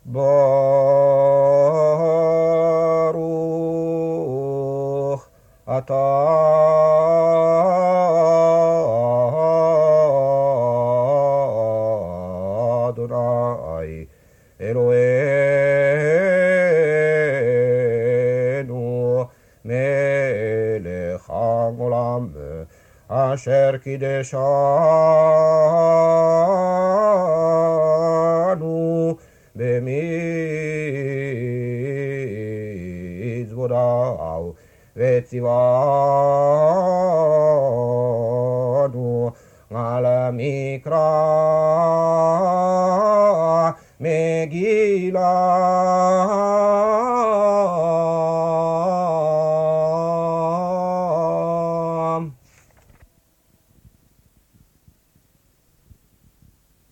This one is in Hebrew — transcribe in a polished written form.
ברוך אתה אדוני אלוהינו מלך העולם אשר קידשנו במצוותיו וציוונו על המקרא מגילה